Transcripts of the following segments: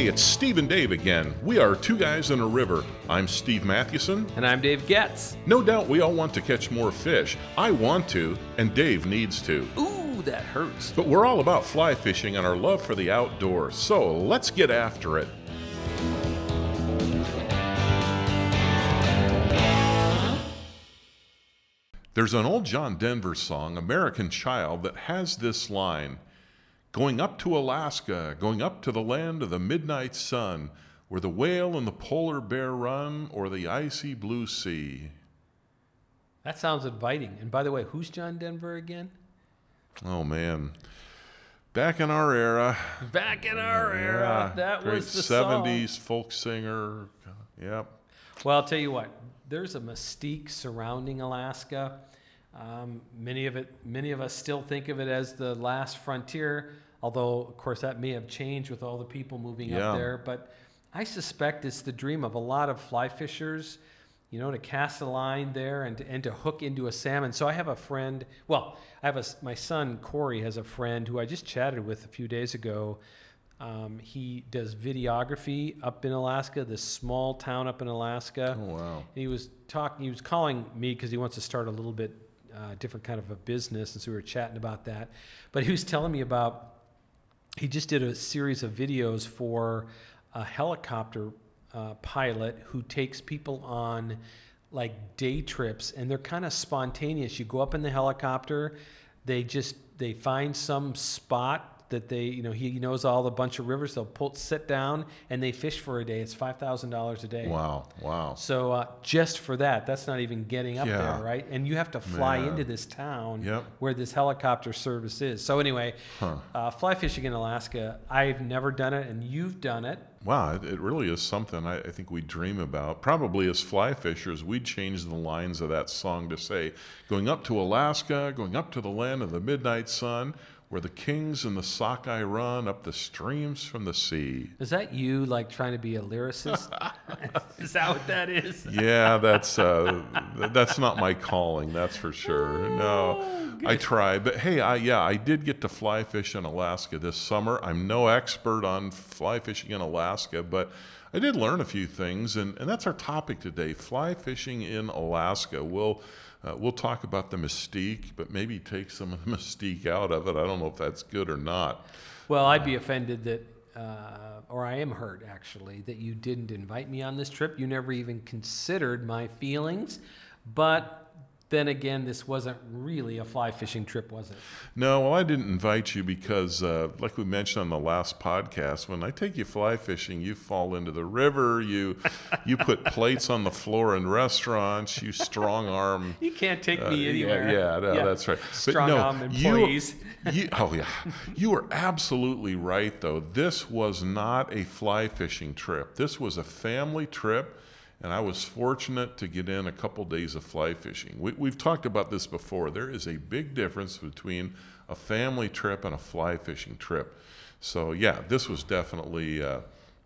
it's Steve and Dave again. We are Two Guys in a River. I'm Steve Mathewson. And I'm Dave Getz. No doubt we all want to catch more fish. I want to, and Dave needs to. Ooh, that hurts. But we're all about fly fishing and our love for the outdoors. So let's get after it. There's an old John Denver song, American Child, that has this line: going up to Alaska, going up to the land of the midnight sun, where the whale and the polar bear run, or the icy blue sea. That sounds inviting. And by the way, who's John Denver again? Oh, man. Back in our era. Back in our era. That great was the 70s song. folk singer. Yep. Well, I'll tell you what. There's a mystique surrounding Alaska. Many of us still think of it as the last frontier, although, of course, that may have changed with all the people moving up there. But I suspect it's the dream of a lot of fly fishers, to cast a line there and to hook into a salmon. So I have a friend, my son Corey has a friend who I just chatted with a few days ago. He does videography up in Alaska, this small town up in Alaska. Oh, wow. And he was calling me because he wants to start a little bit different kind of a business, and so we were chatting about that. But he was telling me about, he just did a series of videos for a helicopter pilot who takes people on like day trips, and they're kind of spontaneous. You go up in the helicopter, they find some spot that he knows all the bunch of rivers. They'll sit down and they fish for a day. It's $5,000 a day. Wow. So just for that's not even getting up there, right? And you have to fly into this town where this helicopter service is. So anyway, fly fishing in Alaska, I've never done it, and you've done it. Wow, it really is something I think we dream about. Probably as fly fishers, we'd change the lines of that song to say, going up to Alaska, going up to the land of the midnight sun, where the kings and the sockeye run up the streams from the sea. Is that you, like, trying to be a lyricist? Is that what that is? Yeah, that's not my calling, that's for sure. No, I try. But hey, I did get to fly fish in Alaska this summer. I'm no expert on fly fishing in Alaska, but I did learn a few things, and that's our topic today, fly fishing in Alaska. We'll talk about the mystique, but maybe take some of the mystique out of it. I don't know if that's good or not. Well, I'd be offended that, or I am hurt actually, that you didn't invite me on this trip. You never even considered my feelings. But then again, this wasn't really a fly fishing trip, was it? No, well, I didn't invite you because, like we mentioned on the last podcast, when I take you fly fishing, you fall into the river, you put plates on the floor in restaurants, you strong arm. You can't take me anywhere. That's right. Strong arm employees. You are absolutely right, though. This was not a fly fishing trip. This was a family trip. And I was fortunate to get in a couple days of fly fishing. We've talked about this before. There is a big difference between a family trip and a fly fishing trip. So yeah, this was definitely the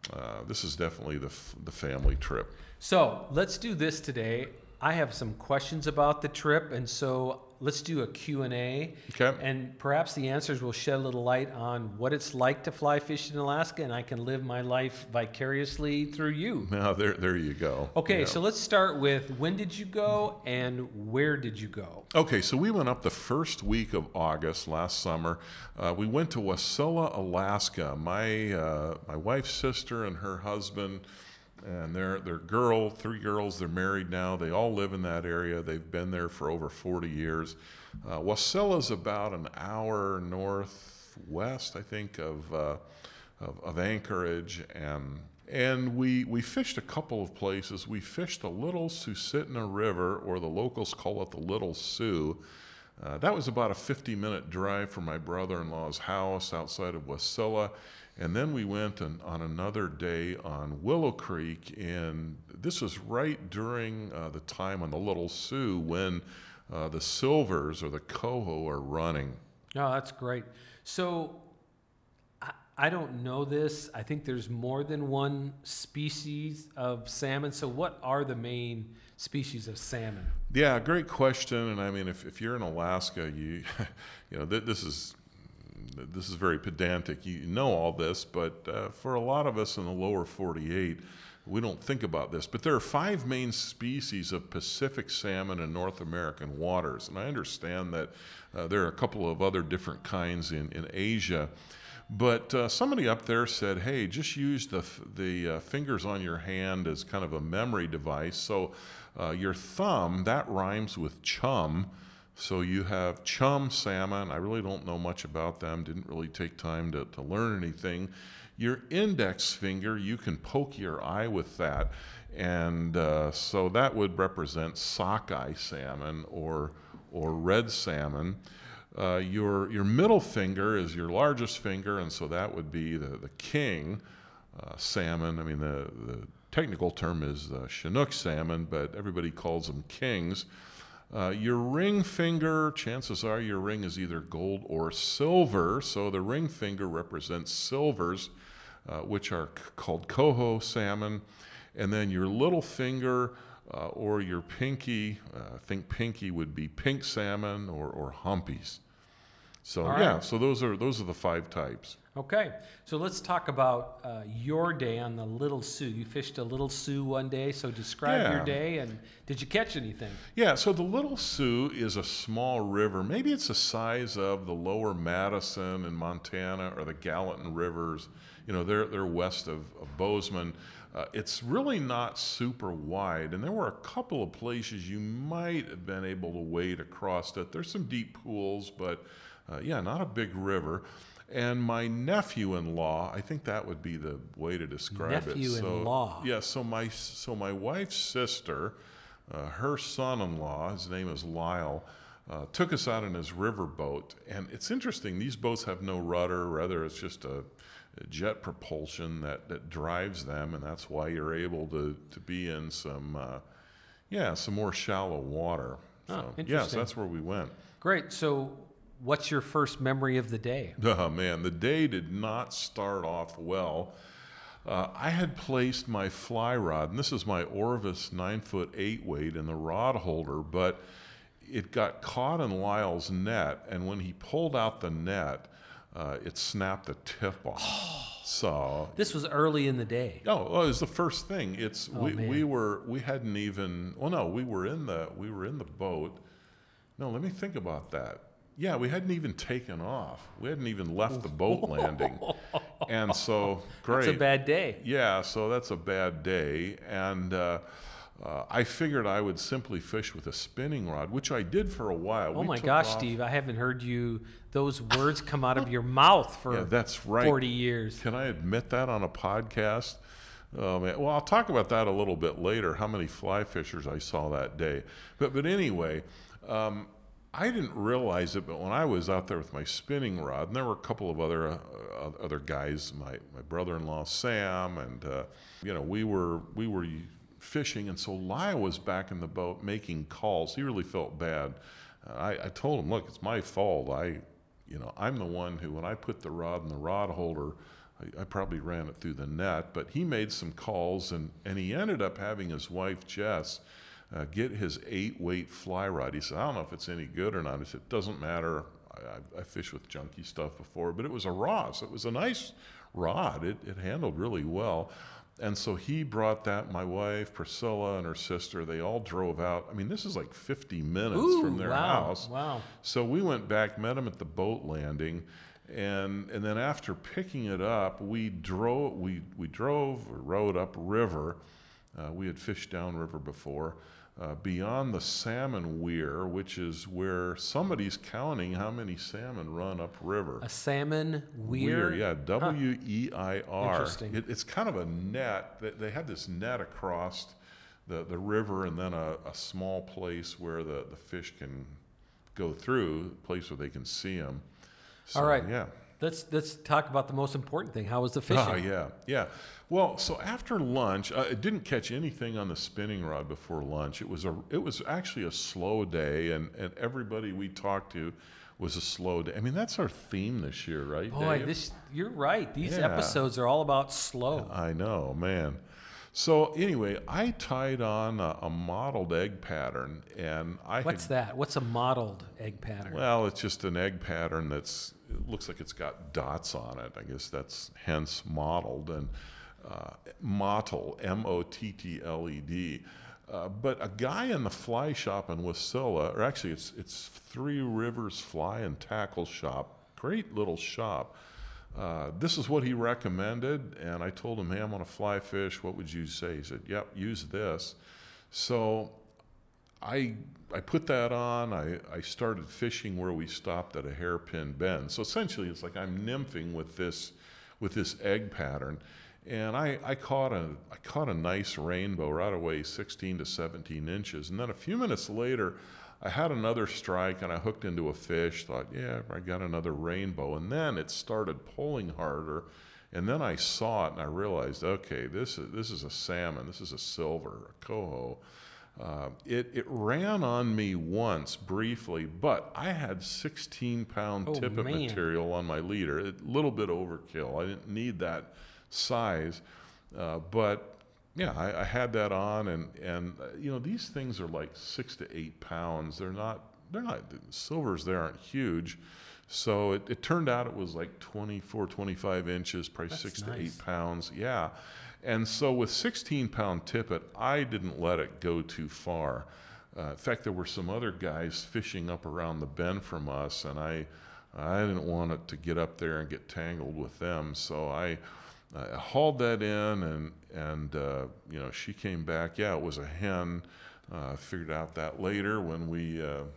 family trip. So let's do this today. I have some questions about the trip, and so let's do a Q&A. Okay. And perhaps the answers will shed a little light on what it's like to fly fish in Alaska, and I can live my life vicariously through you. Now, there you go. Okay, so let's start with, when did you go and where did you go? Okay, so we went up the first week of August last summer. We went to Wasilla, Alaska. My wife's sister and her husband and their three girls, they're married now. They all live in that area. They've been there for over 40 years. Wasilla's about an hour northwest, I think, of Anchorage, and we fished a couple of places. We fished the Little Susitna River, or the locals call it the Little Sioux. That was about a 50-minute drive from my brother-in-law's house outside of Wasilla. And then we went on another day on Willow Creek, and this was right during the time on the Little Sioux when the silvers or the coho are running. Oh, that's great. So I don't know this. I think there's more than one species of salmon. So what are the main species of salmon? Yeah, great question. And I mean, if you're in Alaska, this is this is very pedantic. You know all this, but for a lot of us in the lower 48, we don't think about this. But there are 5 main species of Pacific salmon in North American waters. And I understand that there are a couple of other different kinds in Asia. But somebody up there said, hey, just use the fingers on your hand as kind of a memory device. So your thumb, that rhymes with chum. So you have chum salmon. I really don't know much about them. Didn't really take time to learn anything. Your index finger, you can poke your eye with that. And so that would represent sockeye salmon or red salmon. Your middle finger is your largest finger, and so that would be the king salmon. I mean, the technical term is Chinook salmon, but everybody calls them kings. Your ring finger, chances are your ring is either gold or silver, so the ring finger represents silvers, which are called coho salmon. And then your little finger or your pinky, I think pinky would be pink salmon or humpies. So right. so those are the 5 types. Okay, so let's talk about your day on the Little Sioux. You fished a Little Sioux one day, so describe your day, and did you catch anything? Yeah, so the Little Sioux is a small river. Maybe it's the size of the lower Madison in Montana or the Gallatin Rivers. You know, they're west of Bozeman. It's really not super wide, and there were a couple of places you might have been able to wade across it. There's some deep pools, but not a big river. And my nephew-in-law, I think that would be the way to describe it. Nephew-in-law. Yeah, so my wife's sister, her son-in-law, his name is Lyle, took us out in his riverboat. And it's interesting, these boats have no rudder, rather it's just a jet propulsion that drives them, and that's why you're able to be in some more shallow water. So, interesting. So that's where we went. Great. So what's your first memory of the day? Oh, man, the day did not start off well. I had placed my fly rod, and this is my Orvis 9-foot 8 weight in the rod holder, but it got caught in Lyle's net, and when he pulled out the net, it snapped the tip off. So this was early in the day. Oh, well, it was the first thing. We were in the boat. No, let me think about that. Yeah, we hadn't even taken off. We hadn't even left the boat landing. And so, great. That's a bad day. Yeah, so that's a bad day. And I figured I would simply fish with a spinning rod, which I did for a while. Oh my gosh, Steve, I haven't heard those words come out of your mouth for that's right. 40 years. Can I admit that on a podcast? Oh, man. Well, I'll talk about that a little bit later, how many fly fishers I saw that day. But anyway, I didn't realize it, but when I was out there with my spinning rod, and there were a couple of other guys, my brother-in-law Sam, and we were fishing, and so Lyle was back in the boat making calls. He really felt bad. I told him, look, it's my fault. I'm the one who, when I put the rod in the rod holder, I probably ran it through the net, but he made some calls, and he ended up having his wife Jess get his 8-weight fly rod. He said, I don't know if it's any good or not. He said, it doesn't matter. I fished with junky stuff before, but it was a Ross. It was a nice rod. It handled really well. And so he brought that. My wife, Priscilla, and her sister, they all drove out. I mean, this is like 50 minutes from their house. Wow. So we went back, met them at the boat landing, and then after picking it up, we rowed up river. We had fished downriver before. Beyond the salmon weir, which is where somebody's counting how many salmon run upriver. A salmon weir? Yeah, W-E-I-R. Interesting. It's kind of a net. They had this net across the river, and then a small place where the fish can go through, a place where they can see them. So, all right. Yeah. Let's talk about the most important thing. How was the fishing? Oh, yeah. Well, so after lunch, I didn't catch anything on the spinning rod before lunch. It was actually a slow day, and everybody we talked to was a slow day. I mean, that's our theme this year, right, Boy, Dave? you're right. These episodes are all about slow. I know, man. So anyway, I tied on a modeled egg pattern, and What's that? What's a mottled egg pattern? well, it's just an egg pattern it looks like it's got dots on it. I guess that's hence mottled, and mottle, M-O-T-T-L-E-D. But a guy in the fly shop in Wasilla, or actually it's Three Rivers Fly and Tackle Shop, great little shop. This is what he recommended, and I told him, hey, I'm on a fly fish. What would you say? He said, yep, use this. So I put that on. I started fishing where we stopped at a hairpin bend. So essentially, it's like I'm nymphing with this egg pattern, and I caught a nice rainbow right away, 16 to 17 inches, and then a few minutes later, I had another strike and I hooked into a fish. Thought, yeah, I got another rainbow, and then it started pulling harder, and then I saw it and I realized, okay, this is a salmon. This is a silver, a coho. It ran on me once briefly, but I had 16-pound Oh, tippet man. material on my leader. A little bit overkill. I didn't need that size, but yeah, I had that on, and these things are like 6 to 8 pounds. They're not silvers. They aren't huge. So it turned out it was like 24, 25 inches, probably That's 6 to nice. 8 pounds. Yeah. And so with 16-pound tippet, I didn't let it go too far. In fact, there were some other guys fishing up around the bend from us, and I didn't want it to get up there and get tangled with them. So I hauled that in, and she came back. Yeah, it was a hen. Figured out that later when we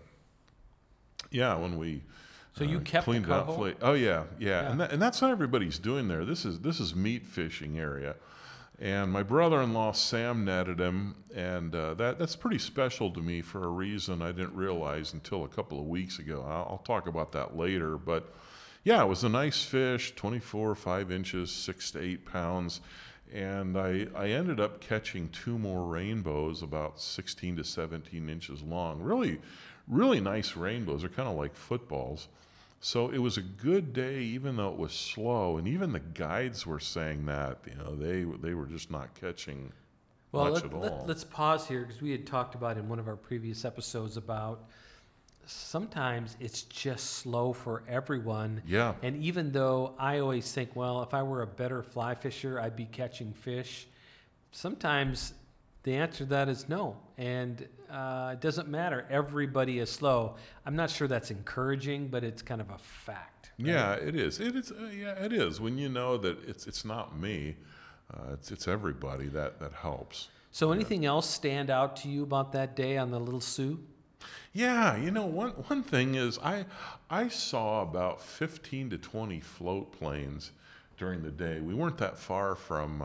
So you kept the cleaned it up. coho? Oh yeah. Yeah. And that's what everybody's doing there. This is meat fishing area. And my brother-in-law Sam netted him, and that's pretty special to me for a reason I didn't realize until a couple of weeks ago. I'll talk about that later, but yeah, it was a nice fish, 24, 5 inches, 6 to 8 pounds, and I ended up catching 2 more rainbows about 16 to 17 inches long. Really, really nice rainbows. They're kind of like footballs. So it was a good day, even though it was slow, and even the guides were saying that they were just not catching much at all. Let's pause here because we had talked about in one of our previous episodes about sometimes it's just slow for everyone. Yeah. And even though I always think, well, if I were a better fly fisher, I'd be catching fish. Sometimes the answer to that is no. And it doesn't matter. Everybody is slow. I'm not sure that's encouraging, but it's kind of a fact. Right? Yeah, it is. It is. Yeah, it is. When you know that it's not me, it's everybody that helps. So anything else stand out to you about that day on the Little Sioux? Yeah, one thing is I saw about 15 to 20 float planes during the day. We weren't that far from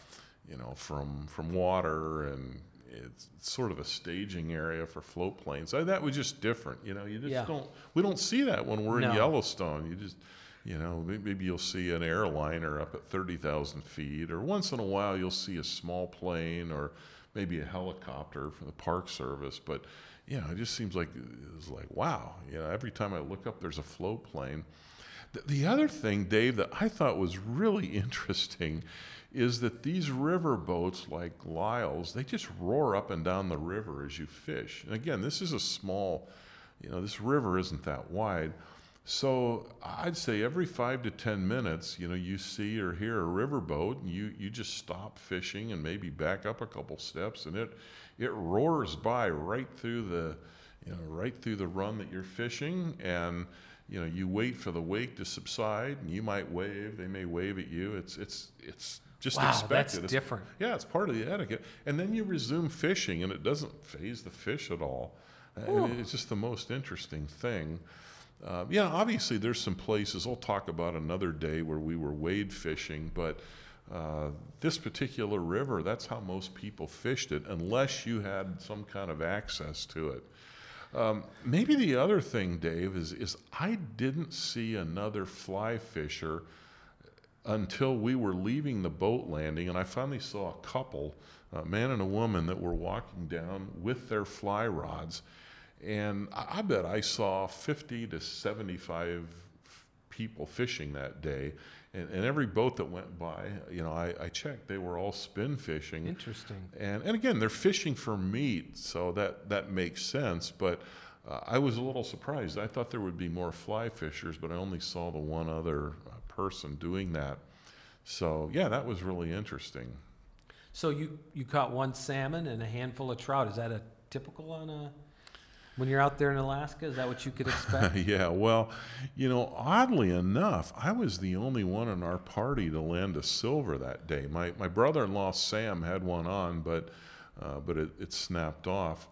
from water, and it's sort of a staging area for float planes. That was just different. You just we don't see that when we're in No. Yellowstone. You just maybe you'll see an airliner up at 30,000 feet, or once in a while you'll see a small plane or maybe a helicopter from the Park Service, but it just seems like it's like, wow, every time I look up, there's a float plane. The other thing, Dave, that I thought was really interesting is that these river boats like Lyle's, they just roar up and down the river as you fish. And again, this is a small, this river isn't that wide. So I'd say every 5 to 10 minutes, you see or hear a riverboat, and you just stop fishing and maybe back up a couple steps, and it roars by right through the run that you're fishing, and you wait for the wake to subside, and you might wave, they may wave at you. It's just Wow, expected. that's different. Yeah, it's part of the etiquette, and then you resume fishing, and it doesn't faze the fish at all. It's just the most interesting thing. Obviously there's some places, I'll talk about another day, where we were wade fishing, but this particular river, that's how most people fished it, unless you had some kind of access to it. Maybe the other thing, Dave, is I didn't see another fly fisher until we were leaving the boat landing, and I finally saw a couple, a man and a woman, that were walking down with their fly rods. And I bet I saw 50 to 75 people fishing that day. And every boat that went by, I checked, they were all spin fishing. Interesting. And again, they're fishing for meat, so that makes sense. But I was a little surprised. I thought there would be more fly fishers, but I only saw the one other person doing that. So yeah, that was really interesting. So you caught one salmon and a handful of trout. Is that a typical when you're out there in Alaska? Is that what you could expect? Yeah, well, oddly enough, I was the only one in our party to land a silver that day. My brother-in-law Sam had one on, but it snapped off.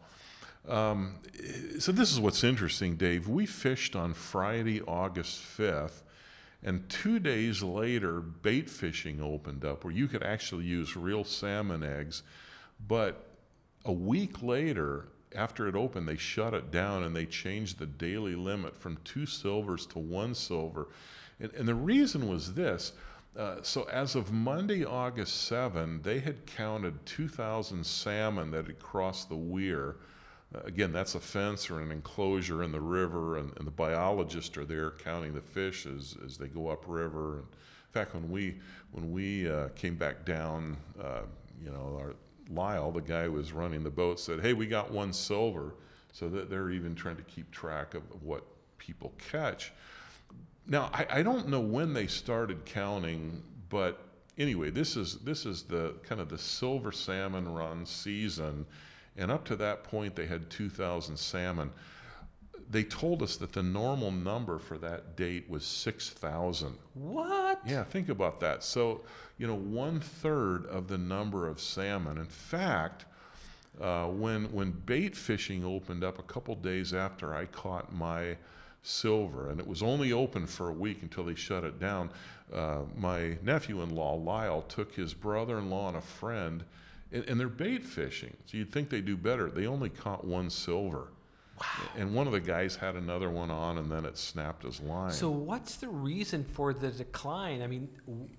So this is what's interesting, Dave. We fished on Friday, August 5th, and 2 days later, bait fishing opened up where you could actually use real salmon eggs. But a week later, after it opened, they shut it down and they changed the daily limit from 2 silvers to 1 silver. And the reason was this. So as of Monday, August 7, they had counted 2,000 salmon that had crossed the weir. Again, that's a fence or an enclosure in the river, and the biologists are there counting the fish as they go upriver. And in fact, when we came back down, Lyle, the guy who was running the boat, said, "Hey, we got 1 silver," so that they're even trying to keep track of what people catch. Now, I don't know when they started counting, but anyway, this is the kind of the silver salmon run season. And up to that point, they had 2,000 salmon. They told us that the normal number for that date was 6,000. What? Yeah, think about that. So, 1/3 of the number of salmon. In fact, when bait fishing opened up a couple days after I caught my silver, and it was only open for a week until they shut it down, my nephew-in-law, Lyle, took his brother-in-law and a friend, and they're bait fishing. So you'd think they do better. They only caught 1 silver. Wow. And one of the guys had another one on, and then it snapped his line. So what's the reason for the decline? I mean,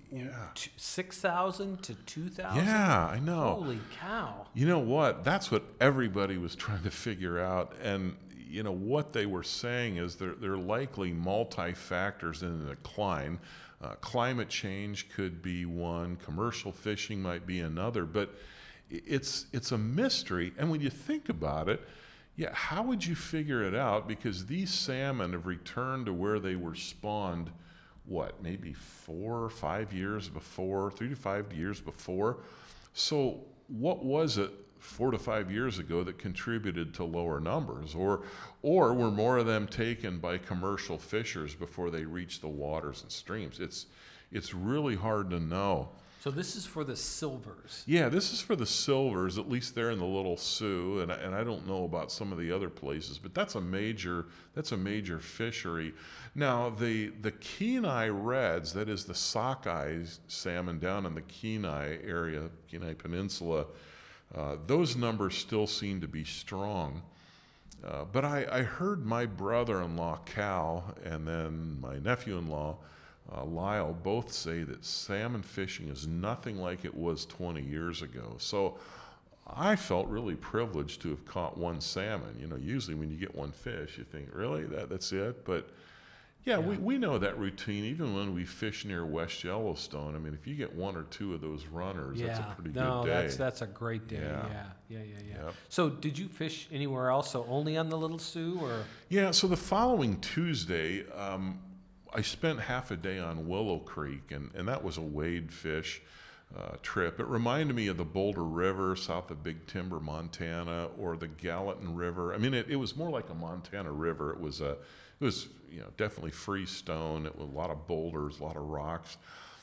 6,000 to 2,000? Yeah, I know. Holy cow. You know what? That's what everybody was trying to figure out. And, what they were saying is they're likely multi-factors in the decline. Climate change could be one. Commercial fishing might be another. But it's a mystery. And when you think about it, yeah, how would you figure it out? Because these salmon have returned to where they were spawned, maybe 4 or 5 years before, 3 to 5 years before. So what was it 4 to 5 years ago that contributed to lower numbers? Or were more of them taken by commercial fishers before they reached the waters and streams? It's really hard to know. So this is for the silvers. Yeah, this is for the silvers, at least there in the Little Sioux, and I don't know about some of the other places, but that's a major fishery. Now the Kenai Reds, that is the sockeye salmon down in the Kenai area, Kenai Peninsula, those numbers still seem to be strong. But I heard my brother-in-law Cal and then my nephew-in-law Lyle both say that salmon fishing is nothing like it was 20 years ago. So I felt really privileged to have caught 1 salmon. Usually when you get 1 fish, you think, really, that's it? But yeah. We know that routine. Even when we fish near West Yellowstone, I mean, if you get 1 or 2 of those runners, that's a pretty good day. That's a great day. Yeah. Yep. So did you fish anywhere else? So only on the Little Sioux, or? Yeah, so the following Tuesday, I spent half a day on Willow Creek, and that was a wade fish trip. It reminded me of the Boulder River south of Big Timber, Montana, or the Gallatin River. I mean, it was more like a Montana river. It was definitely freestone. It was a lot of boulders, a lot of rocks.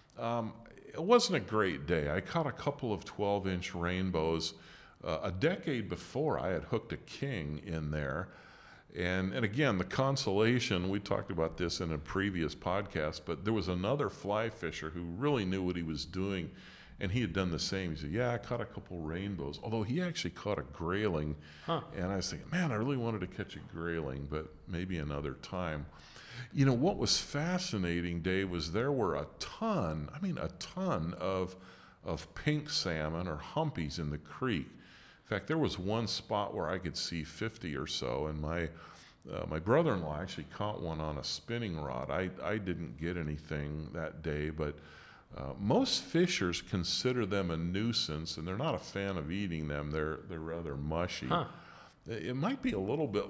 It wasn't a great day. I caught a couple of 12-inch rainbows. A decade before, I had hooked a king in there. And again, the consolation, we talked about this in a previous podcast, but there was another fly fisher who really knew what he was doing, and he had done the same. He said, yeah, I caught a couple rainbows, although he actually caught a grayling. And I was thinking, man, I really wanted to catch a grayling, but maybe another time. What was fascinating, Dave, was there were a ton of pink salmon or humpies in the creek. In fact, there was one spot where I could see 50 or so, and my My brother-in-law actually caught one on a spinning rod. I didn't get anything that day, but most fishers consider them a nuisance, and they're not a fan of eating them. They're rather mushy. Huh. It might be a little bit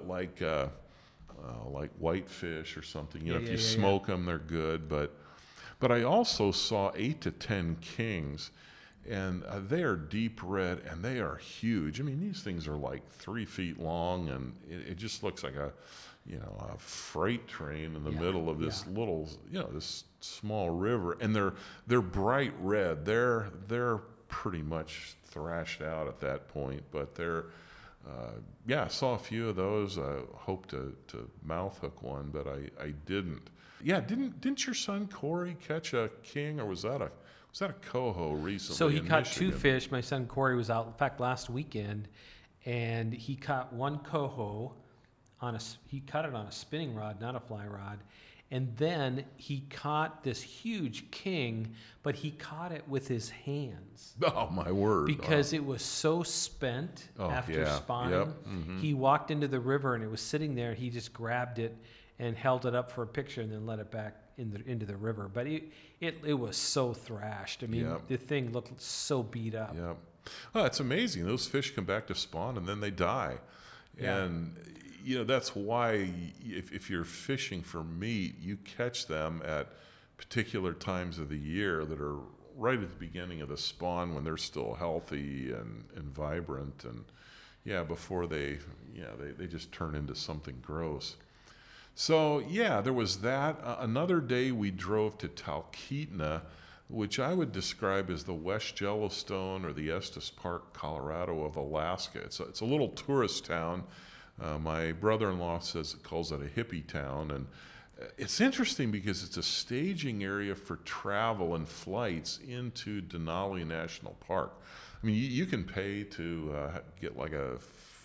like whitefish or something. You know, Yeah, if yeah, you yeah, yeah. smoke them, they're good. But I also saw 8 to 10 kings, and they are deep red and they are huge. I mean, these things are like 3 feet long, and it just looks like a freight train in the Yeah, middle of this yeah. little, this small river. And they're bright red. They're pretty much thrashed out at that point, but yeah, I saw a few of those. I hoped to mouth hook one, but I didn't. Yeah, didn't your son Corey catch a king, or was that a coho recently? So he in caught 2 Michigan? fish. My son Corey was out, in fact, last weekend, and he caught 1 coho he caught it on a spinning rod, not a fly rod. And then he caught this huge king, but he caught it with his hands Oh my word! because it was so spent Oh, after yeah. Spawning. Yep. Mhm. He walked into the river and it was sitting there. He just grabbed it and held it up for a picture and then let it back into the river. But it was so thrashed. I mean, Yep. the thing looked so beat up. Yep. Well, it's amazing. Those fish come back to spawn and then they die. Yeah. And that's why if you're fishing for meat, you catch them at particular times of the year that are right at the beginning of the spawn when they're still healthy and vibrant, and before they just turn into something gross. So yeah, there was that. Another day we drove to Talkeetna, which I would describe as the West Yellowstone or the Estes Park, Colorado of Alaska. It's a little tourist town. My brother-in-law calls it a hippie town, and it's interesting because it's a staging area for travel and flights into Denali National Park. I mean, you can pay to get like a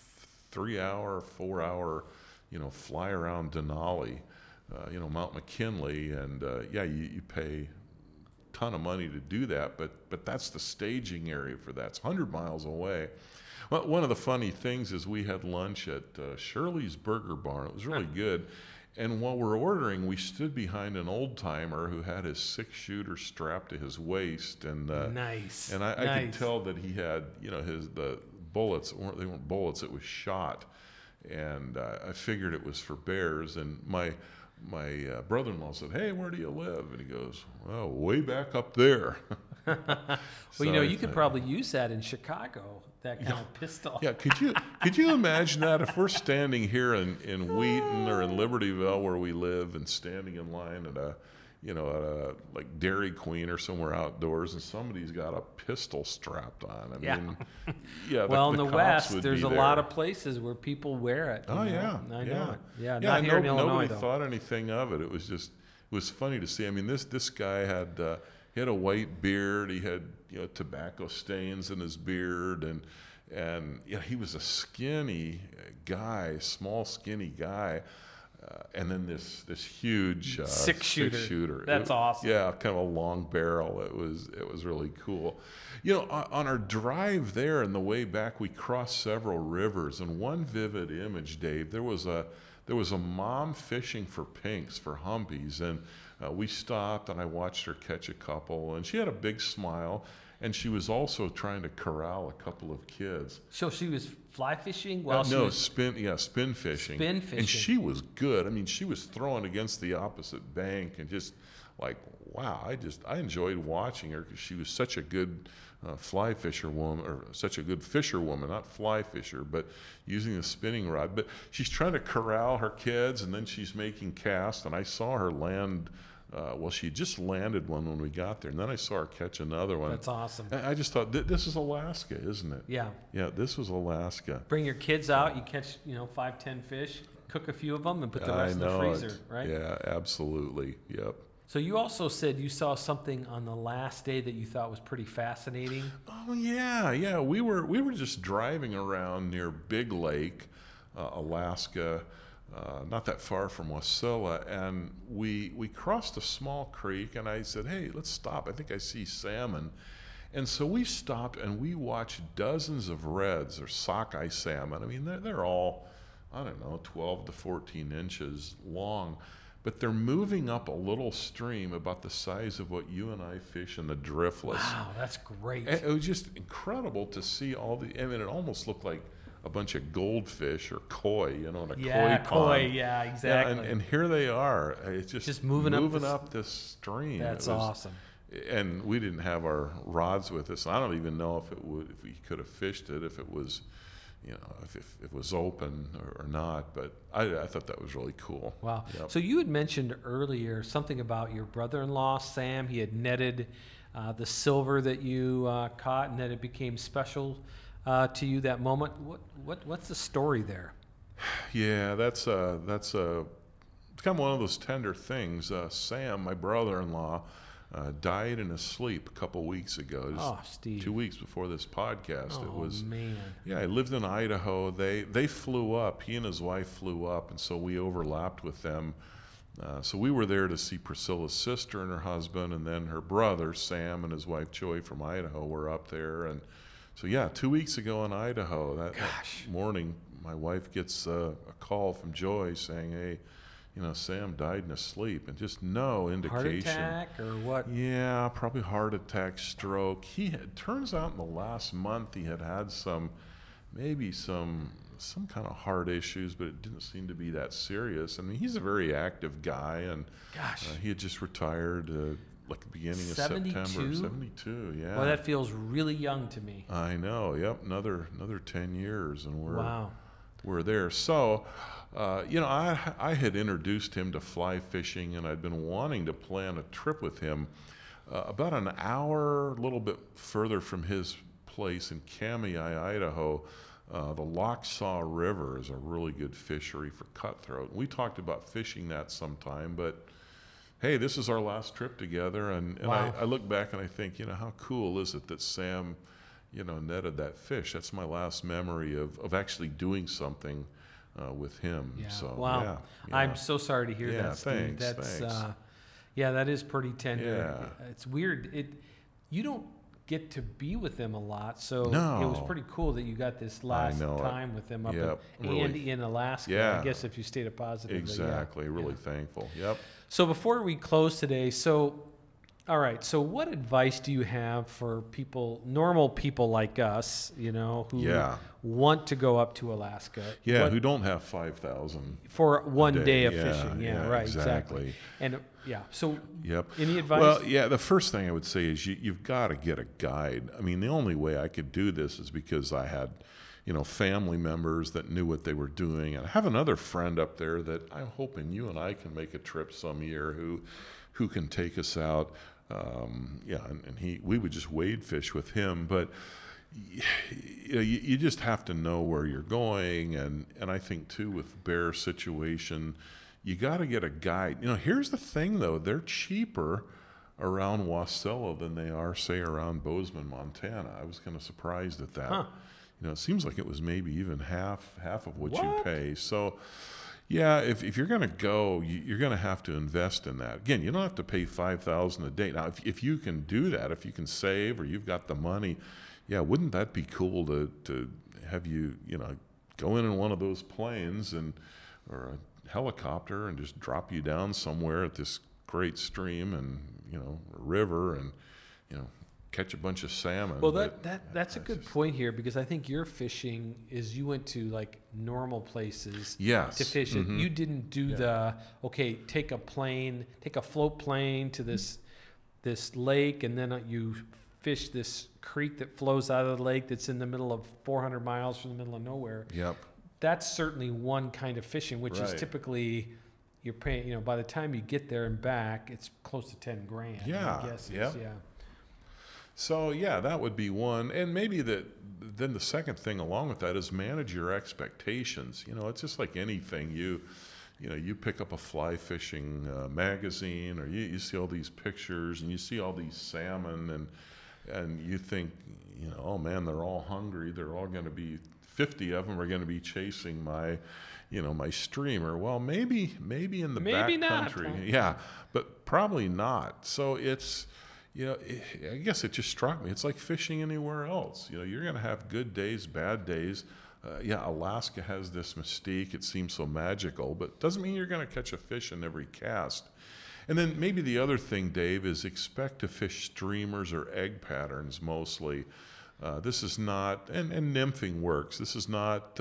3-hour, 4-hour, fly around Denali, Mount McKinley, and you pay a ton of money to do that, but that's the staging area for that. It's 100 miles away. Well, one of the funny things is we had lunch at Shirley's Burger Barn. It was really good. And while we're ordering, we stood behind an old timer who had his 6-shooter strapped to his waist, and Nice. and I could Nice. tell that he had the bullets. They weren't bullets; it was shot. And I figured it was for bears. And my brother-in-law said, "Hey, where do you live?" And he goes, "Well, way back up there." Well, So you could probably use that in Chicago, that kind of pistol. Yeah, could you imagine that if we're standing here in Wheaton or in Libertyville where we live, and standing in line at a like Dairy Queen or somewhere outdoors, and somebody's got a pistol strapped on? I Yeah. mean, yeah. Well, in the cops West, would there's be a there. lot of places where people wear it. Oh you know? yeah, I know it. Yeah, yeah. not here in Illinois Nobody though. thought anything of it. It was funny to see. I mean, this guy had he had a white beard. He had tobacco stains in his beard, and he was a skinny guy, small skinny guy. And then this huge 6-shooter. 6-shooter. That's awesome. Yeah, kind of a long barrel. It was really cool. On our drive there and the way back, we crossed several rivers. And one vivid image, Dave, there was a mom fishing for pinks, for humpies, and we stopped and I watched her catch a couple, and she had a big smile. And she was also trying to corral a couple of kids. So she was fly fishing Spin fishing. Spin fishing. And she was good. I mean, she was throwing against the opposite bank, and just like, wow, I enjoyed watching her because she was such a good fly fisherwoman, or such a good fisherwoman, not fly fisher, but using the spinning rod. But she's trying to corral her kids, and then she's making casts, and I saw her land. She just landed one when we got there, and then I saw her catch another one. That's awesome. I just thought, this is Alaska, isn't it? Yeah. Yeah, this was Alaska. Bring your kids out. You catch 5-10 fish, cook a few of them, and put the rest in the freezer. Right. Yeah, absolutely. Yep. So you also said you saw something on the last day that you thought was pretty fascinating. Oh yeah. We were just driving around near Big Lake, Alaska. Not that far from Wasilla, and we crossed a small creek, and I said, "Hey, let's stop. I think I see salmon." And so we stopped and we watched dozens of reds, or sockeye salmon. I mean, they're all I don't know, 12 to 14 inches long. But they're moving up a little stream about the size of what you and I fish in the driftless. Wow, that's great. It was just incredible to see all the, I mean, it almost looked like a bunch of goldfish or koi, in a Yeah, koi koi. pond. Yeah, exactly. And here they are. It's just moving up up this stream. That's It was, awesome. and we didn't have our rods with us. I don't even know if we could have fished it, if it was, if it was open or not. But I thought that was really cool. Wow. Yep. So you had mentioned earlier something about your brother-in-law, Sam. He had netted the silver that you caught, and that it became special to you that moment. What's the story there? Yeah, that's kind of one of those tender things. Sam, my brother-in-law, died in his sleep a couple weeks ago. Just Oh, Steve. 2 weeks before this podcast. Oh, It was. man. Yeah, I lived in Idaho. They flew up. He and his wife flew up, and so we overlapped with them. So we were there to see Priscilla's sister and her husband, and then her brother Sam and his wife Joy from Idaho were up there. And so 2 weeks ago in Idaho, that morning, my wife gets a call from Joy saying, "Hey, Sam died in his sleep," and just no indication. Heart attack or what? Yeah, probably heart attack, stroke. Turns out in the last month he had some kind of heart issues, but it didn't seem to be that serious. I mean, he's a very active guy, and he had just retired like the beginning of 72? September. 72, yeah. Well, that feels really young to me. I know. Yep, another 10 years, and Wow. we're there. So, I had introduced him to fly fishing, and I'd been wanting to plan a trip with him about an hour, a little bit further from his place in Kamiah, Idaho. The Lochsaw River is a really good fishery for cutthroat. We talked about fishing that sometime, but hey, this is our last trip together, and Wow. I look back and I think, how cool is it that Sam, netted that fish? That's my last memory of actually doing something with him. Yeah. So, wow. yeah. I'm so sorry to hear Yeah, that, Steve. thanks. That is pretty tender. Yeah. It's weird. You don't get to be with them a lot, so No. it was pretty cool that you got this last know it. time with them up Yep, in, really. and in Alaska. Yeah. I guess if you stayed a positive. Exactly. Really thankful. Yep. So before we close today, all right. So what advice do you have for people, normal people like us, who want to go up to Alaska? Yeah, who don't have 5,000 for one day. day of Yeah, fishing. Yeah, yeah, right. exactly. And so Yep. any advice? Well, yeah, the first thing I would say is you've got to get a guide. I mean, the only way I could do this is because I had, family members that knew what they were doing. And I have another friend up there that I'm hoping you and I can make a trip some year who can take us out. And we would just wade fish with him. But you just have to know where you're going. And I think, too, with bear situation, you got to get a guide. Here's the thing, though. They're cheaper around Wasilla than they are, say, around Bozeman, Montana. I was kind of surprised at that. Huh. It seems like it was maybe even half of what you What? pay. So, yeah, if you're going to go, you're going to have to invest in that. Again, you don't have to pay $5,000 a day. Now, if you can do that, if you can save or you've got the money, yeah, wouldn't that be cool to have you, go in one of those planes or a helicopter and just drop you down somewhere at this great stream and, a river and, catch a bunch of salmon. Well, that's a good point here, because I think your fishing is you went to like normal places Yes. to fish it. Mhm. You didn't do take a float plane to this lake, and then you fish this creek that flows out of the lake that's in the middle of 400 miles from the middle of nowhere. Yep. That's certainly one kind of fishing, which is Right. typically you're paying. By the time you get there and back, it's close to $10,000. Yeah, I guess. yep. Yeah. So yeah, that would be one, and maybe then the second thing along with that is manage your expectations. It's just like anything. You pick up a fly fishing magazine, or you see all these pictures, and you see all these salmon, and you think, oh man, they're all hungry. They're all going to be 50 of them are going to be chasing my streamer. Well, maybe in the Maybe back not, country, huh? yeah, but probably not. So it's. I guess it just struck me. It's like fishing anywhere else. You're going to have good days, bad days. yeah, Alaska has this mystique. It seems so magical, but doesn't mean you're going to catch a fish in every cast. And then maybe the other thing, Dave, is expect to fish streamers or egg patterns mostly. This is not, and nymphing works. This is not,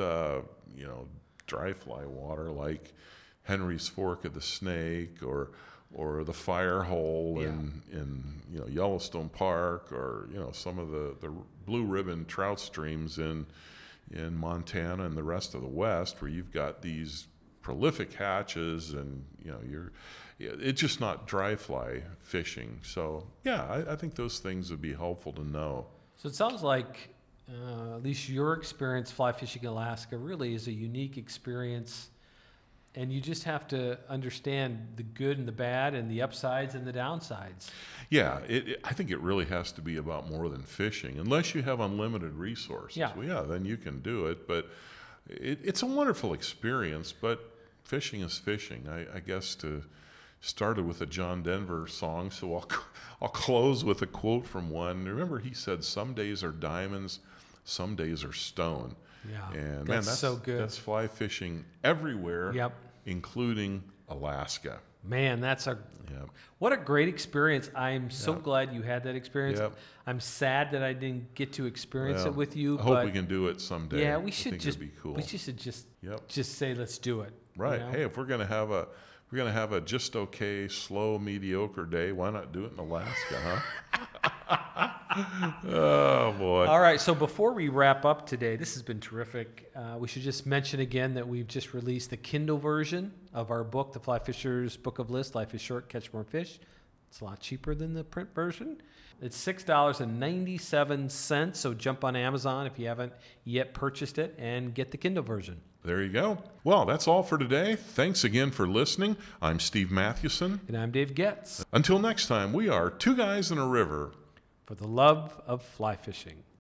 dry fly water like Henry's Fork of the Snake or the Fire Hole in Yellowstone Park, or some of the blue ribbon trout streams in Montana and the rest of the West, where you've got these prolific hatches, and it's just not dry fly fishing. So yeah, I think those things would be helpful to know. So it sounds like at least your experience fly fishing in Alaska really is a unique experience, and you just have to understand the good and the bad and the upsides and the downsides. Yeah, I think it really has to be about more than fishing, unless you have unlimited resources. Yeah. Well, yeah, then you can do it, but it's a wonderful experience, but fishing is fishing. I guess started with a John Denver song, so I'll close with a quote from one. Remember, he said, "Some days are diamonds, some days are stone." Yeah, And that's man, so good. That's fly fishing everywhere, Yep. including Alaska. Man, Yep. what a great experience. I'm so Yep. glad you had that experience. Yep. I'm sad that I didn't get to experience Well, it with you. I hope but we can do it someday. yeah, I we should think just it'd be cool. we should just Yep. say let's do it. Right. Hey, if we're gonna have a just okay, slow, mediocre day, why not do it in Alaska, huh? Oh boy. All right, so before we wrap up today, this has been terrific. We should just mention again that we've just released the Kindle version of our book, The Fly Fisher's Book of Lists, Life is Short, Catch More Fish. It's a lot cheaper than the print version. It's $6.97, so jump on Amazon if you haven't yet purchased it and get the Kindle version. There you go. Well, that's all for today. Thanks again for listening. I'm Steve Mathewson. And I'm Dave Getz, Until next time, we are Two Guys in a River. for the love of fly fishing.